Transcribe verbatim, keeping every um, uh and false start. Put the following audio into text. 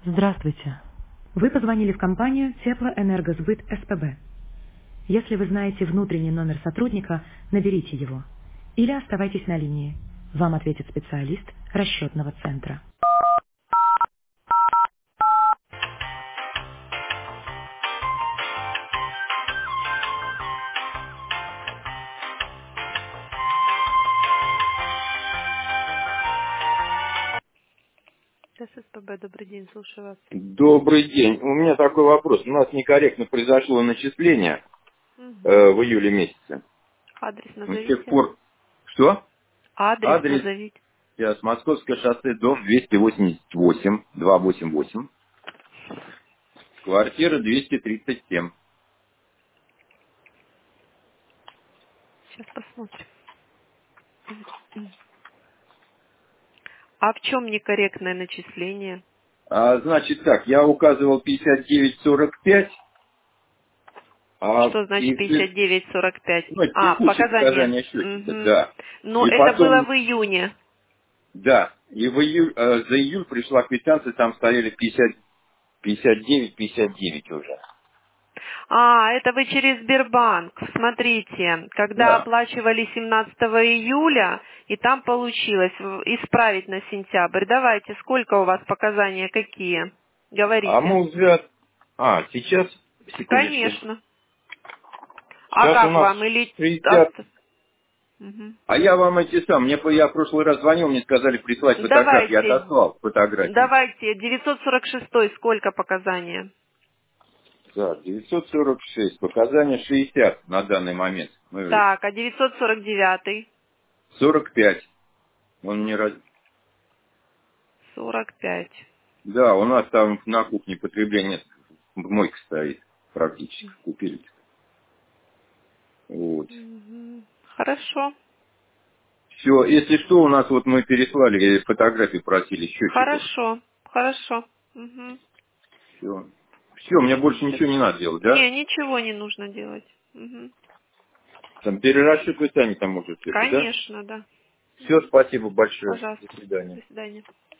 Здравствуйте. Вы позвонили в компанию Теплоэнергосбыт СПБ. Если вы знаете внутренний номер сотрудника, наберите его. Или оставайтесь на линии. Вам ответит специалист расчетного центра. СПБ, добрый день, слушаю вас. Добрый день. У меня такой вопрос. У нас некорректно произошло начисление Угу. э, в июле месяце. Адрес С тех назовите. пор... Что? Адрес Адрес назовите. сейчас Московское шоссе, дом двести восемьдесят восемь, двести восемьдесят восемь, квартира двести тридцать семь. Сейчас посмотрим. А в чем некорректное начисление? А, значит так, я указывал пятьдесят девять сорок пять, а Что значит и, в- пятьдесят девять сорок пять? ну, это А, текущие показания. показания счетчика, Угу. да. Но И это было потом, в июне. да, и в июль, э, за июль пришла квитанция, там стояли пятьдесят, пятьдесят девять, пятьдесят девять уже. А, это вы через Сбербанк. Смотрите, когда Да. оплачивали семнадцатого июля, и там получилось в- исправить на сентябрь. Давайте, сколько у вас показания, какие? А Говорите. мы уже... А, сейчас, секундочку. Конечно. А Сейчас у как нас вам? Или... шестьдесят. ост- Мгм. А я вам эти сам, мне, по- я в прошлый раз звонил, мне сказали прислать фотографии, я Давайте, отослал фотографии. давайте, девятьсот сорок шесть сколько показания? Да, девятьсот сорок шесть, показания шестьдесят на данный момент. Ну, Так, а девятьсот сорок девять? сорок пять. Он мне раз... сорок пять. Да, у нас там на кухне потребление, мойка стоит практически, купили. Вот. Мгм. Хорошо. Все, если что, у нас вот мы переслали, э, фотографии просили счетчиков. Хорошо. Хорошо. Мгм. Все. Все, мне больше Всё. ничего не надо делать, да? Не, ничего не нужно делать. Мгм. Там перерасчет вы сами там можете это, да? Конечно, да. Все, Мгм. спасибо большое. До Пожалуйста. свидания. До свидания.